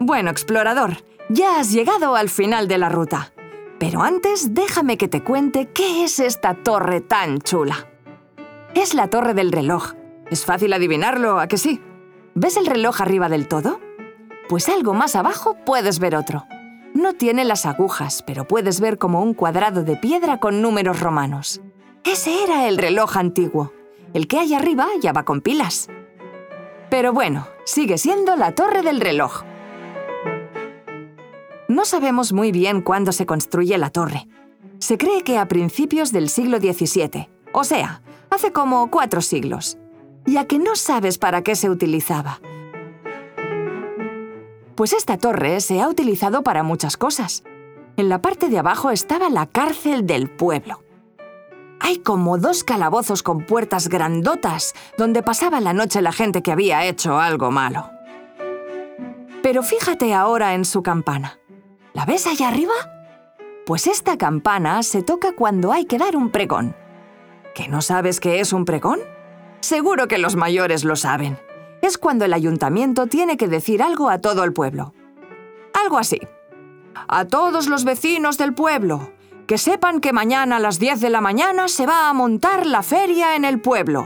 Bueno, explorador, ya has llegado al final de la ruta. Pero antes, déjame que te cuente qué es esta torre tan chula. Es la torre del reloj. Es fácil adivinarlo, ¿a que sí? ¿Ves el reloj arriba del todo? Pues algo más abajo puedes ver otro. No tiene las agujas, pero puedes ver como un cuadrado de piedra con números romanos. Ese era el reloj antiguo. El que hay arriba ya va con pilas. Pero bueno, sigue siendo la torre del reloj. No sabemos muy bien cuándo se construye la torre. Se cree que a principios del siglo XVII, o sea, hace como 4 siglos. ¿Y a que no sabes para qué se utilizaba? Pues esta torre se ha utilizado para muchas cosas. En la parte de abajo estaba la cárcel del pueblo. Hay como 2 calabozos con puertas grandotas donde pasaba la noche la gente que había hecho algo malo. Pero fíjate ahora en su campana. ¿La ves allá arriba? Pues esta campana se toca cuando hay que dar un pregón. ¿Que no sabes qué es un pregón? Seguro que los mayores lo saben. Es cuando el ayuntamiento tiene que decir algo a todo el pueblo. Algo así. A todos los vecinos del pueblo, que sepan que mañana a las 10 de la mañana se va a montar la feria en el pueblo.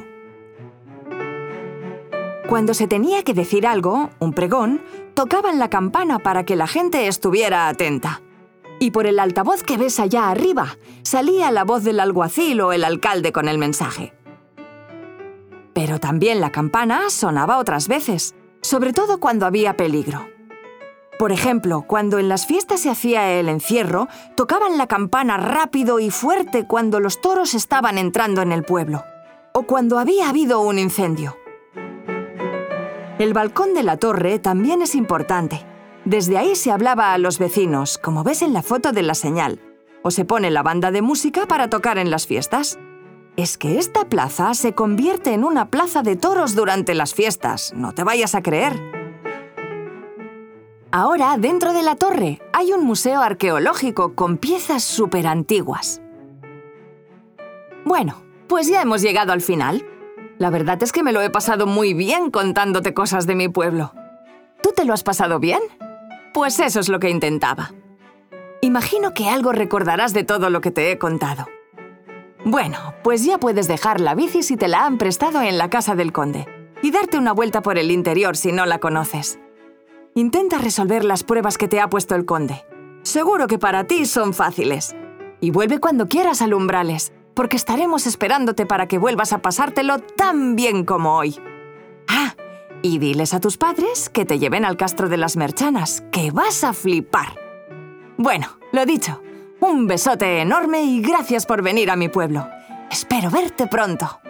Cuando se tenía que decir algo, un pregón, tocaban la campana para que la gente estuviera atenta. Y por el altavoz que ves allá arriba, salía la voz del alguacil o el alcalde con el mensaje. Pero también la campana sonaba otras veces, sobre todo cuando había peligro. Por ejemplo, cuando en las fiestas se hacía el encierro, tocaban la campana rápido y fuerte cuando los toros estaban entrando en el pueblo, o cuando había habido un incendio. El balcón de la torre también es importante. Desde ahí se hablaba a los vecinos, como ves en la foto de la señal, o se pone la banda de música para tocar en las fiestas. Es que esta plaza se convierte en una plaza de toros durante las fiestas, no te vayas a creer. Ahora, dentro de la torre, hay un museo arqueológico con piezas súper antiguas. Bueno, pues ya hemos llegado al final. La verdad es que me lo he pasado muy bien contándote cosas de mi pueblo. ¿Tú te lo has pasado bien? Pues eso es lo que intentaba. Imagino que algo recordarás de todo lo que te he contado. Bueno, pues ya puedes dejar la bici si te la han prestado en la casa del conde y darte una vuelta por el interior si no la conoces. Intenta resolver las pruebas que te ha puesto el conde. Seguro que para ti son fáciles. Y vuelve cuando quieras al Umbrales, porque estaremos esperándote para que vuelvas a pasártelo tan bien como hoy. Ah, y diles a tus padres que te lleven al Castro de las Merchanas, que vas a flipar. Bueno, lo dicho, un besote enorme y gracias por venir a mi pueblo. Espero verte pronto.